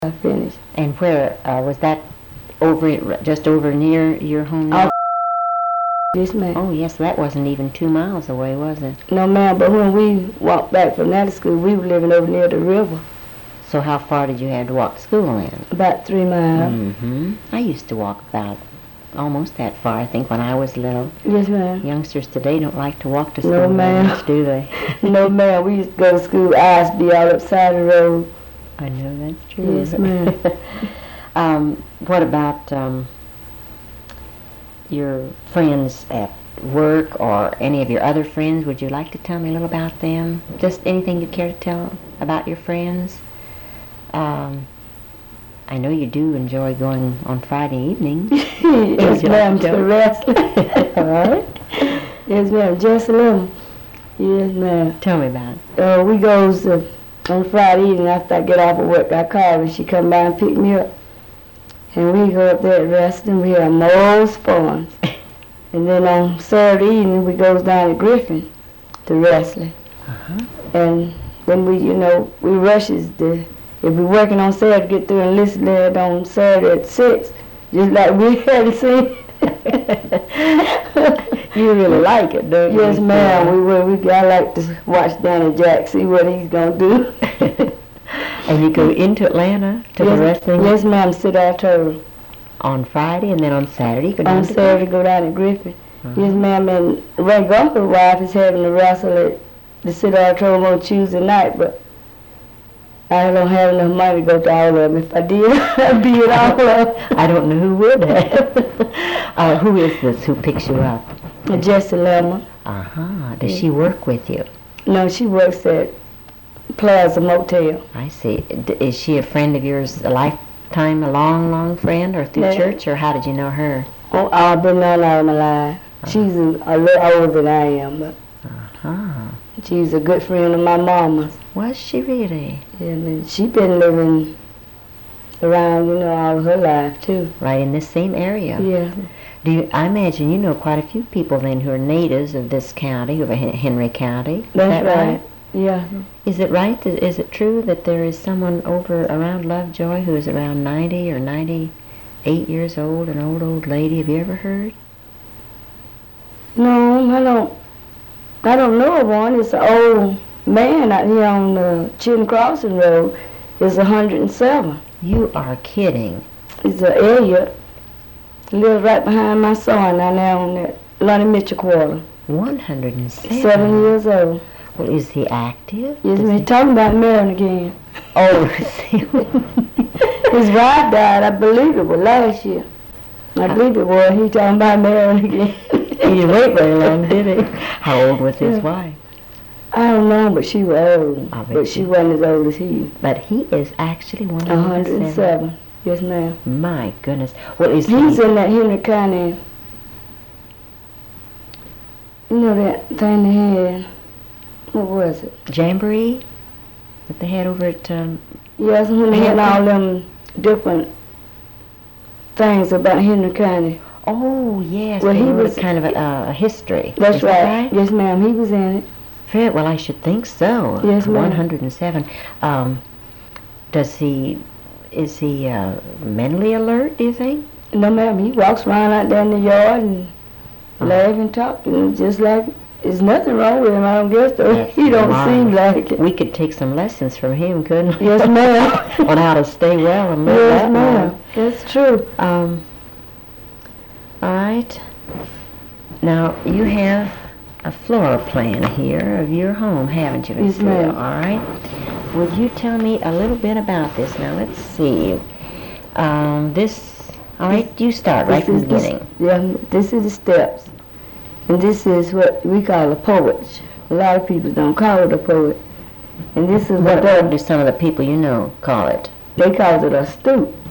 I finished. And where was that? Just over near your home now? Yes, ma'am. Oh, yes, that wasn't even 2 miles away, was it? No, ma'am, but when we walked back from that school, we were living over near the river. So how far did you have to walk to school then? About 3 miles. Mm-hmm. I used to walk about almost that far, I think, when I was little. Yes, ma'am. Youngsters today don't like to walk to school No, ma'am. much, do they? No, ma'am. We used to go to school, eyes be all upside the road. I know that's true. Yes, ma'am. What about your friends at work or any of your other friends? Would you like to tell me a little about them? Just anything you care to tell about your friends? I know you do enjoy going on Friday evenings. Yes, ma'am, to wrestling. All right. Yes, ma'am, just a little. Yes, ma'am. Tell me about it. We goes on Friday evening after I get off of work. I call her and she come by and pick me up. And we go up there at wrestling. We have most fun. And then on Saturday evening we goes down to Griffin to wrestling. Uh-huh. And then we rushes if we're working on Saturday, get through and listen to it on Saturday at 6, just like we hadn't seen. You really like it, don't you? Yes, ma'am. I like to watch Danny Jack, see what he's gonna do. And you go into Atlanta to the wrestling? Yes, ma'am. Sit out on Friday, and then on Saturday you go down on to Saturday go down to Griffin. Uh-huh. Yes, ma'am. And Ray Gunker's wife is having a wrestle at the City Auditorium on Tuesday night, but I don't have enough money to go to all of them. If I did, I'd be at all of them. I don't know who would have. Who is this who picks you up? Jessie Lemon. Uh-huh. Does she work with you? No, she works at Plaza Motel. I see. Is she a friend of yours, a lifetime, a long, long friend, or through church, or how did you know her? Oh, I've been known all my life. She's a little older than I am, but she's a good friend of my mama's. Was she really? Yeah, and she been living around, all of her life, too. Right in this same area? Yeah. I imagine you know quite a few people then who are natives of this county, of Henry County. That's right. Yeah. Is it right? Is it true that there is someone over around Lovejoy who is around 90 or 98 years old, an old lady? Have you ever heard? No, I don't know of one. It's an old man out here on the Chin Crossing Road. It's 107. You are kidding. He's an Elliot. He lives right behind my son down there on that Lonnie Mitchell quarter. 107? 7 years old. Well, is he active? Yes, he's talking about marrying again. Oh, his wife died, I believe it was last year. I believe it was. He talking about marrying again. He didn't wait very long, did he? How old was his wife? I don't know, but she was old. But she wasn't as old as he. But he is actually 107. 107. Yes, ma'am. My goodness. Well, he's in that Henry County. You know that thing they had? What was it? Jamboree? That they had over at... yes, when they had all them different things about Henry County. Oh, yes. Well, he was kind of a history. That's right. That right? Yes, ma'am. He was in it. Fair. Well, I should think so. Yes, ma'am. 107. Is he mentally alert, do you think? No, ma'am. He walks around out there in the yard and laugh and talk, just like there's nothing wrong with him, I don't guess, though. He don't seem like it. We could take some lessons from him, couldn't we? Yes, ma'am. On how to stay well and live yes, that ma'am. way. That's true. All right. Now, you have a floor plan here of your home, haven't you, Miss Yes, ma'am. All right. Would you tell me a little bit about this? Now, let's see. All right, you start right from the beginning. This is the steps. And this is what we call a porch. A lot of people don't call it a porch. And this is what do some of the people you know call it? They call it a stoop.